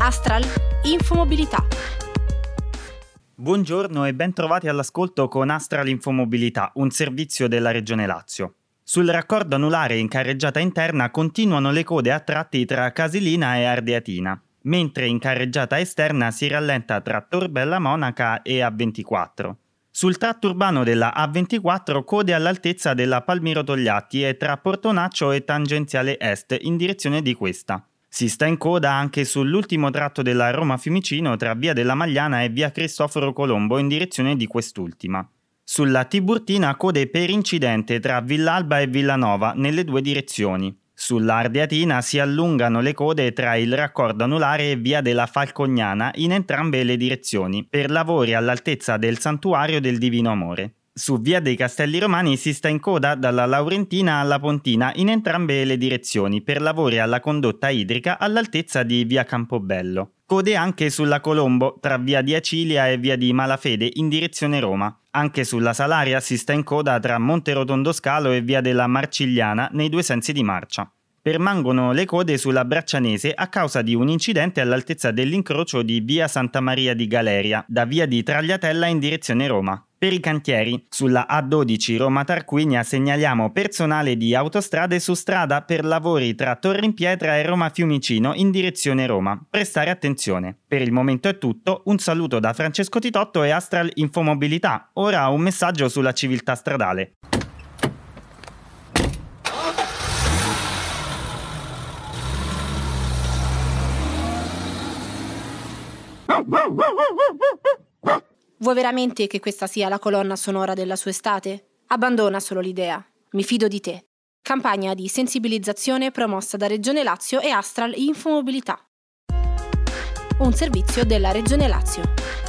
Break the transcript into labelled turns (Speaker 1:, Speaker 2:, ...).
Speaker 1: Astral Infomobilità.
Speaker 2: Buongiorno e ben trovati all'ascolto con Astral Infomobilità, un servizio della Regione Lazio. Sul raccordo anulare in carreggiata interna continuano le code a tratti tra Casilina e Ardeatina, mentre in carreggiata esterna si rallenta tra Torbella Monaca e A24. Sul tratto urbano della A24 code all'altezza della Palmiro Togliatti e tra Portonaccio e Tangenziale Est in direzione di questa. Si sta in coda anche sull'ultimo tratto della Roma Fiumicino tra via della Magliana e via Cristoforo Colombo in direzione di quest'ultima. Sulla Tiburtina code per incidente tra Villalba e Villanova nelle due direzioni. Sulla Ardeatina si allungano le code tra il raccordo anulare e via della Falcognana in entrambe le direzioni per lavori all'altezza del Santuario del Divino Amore. Su via dei Castelli Romani si sta in coda dalla Laurentina alla Pontina in entrambe le direzioni per lavori alla condotta idrica all'altezza di via Campobello. Code anche sulla Colombo tra via di Acilia e via di Malafede in direzione Roma. Anche sulla Salaria si sta in coda tra Monte Rotondo Scalo e via della Marcigliana nei due sensi di marcia. Permangono le code sulla Braccianese a causa di un incidente all'altezza dell'incrocio di via Santa Maria di Galeria da via di Tragliatella in direzione Roma. Per i cantieri, sulla A12 Roma-Tarquinia segnaliamo personale di Autostrade su strada per lavori tra Torre in Pietra e Roma Fiumicino in direzione Roma. Prestare attenzione. Per il momento è tutto, un saluto da Francesco Titotto e Astral Infomobilità. Ora un messaggio sulla civiltà stradale.
Speaker 1: Vuoi veramente che questa sia la colonna sonora della sua estate? Abbandona solo l'idea. Mi fido di te. Campagna di sensibilizzazione promossa da Regione Lazio e Astral Infomobilità. Un servizio della Regione Lazio.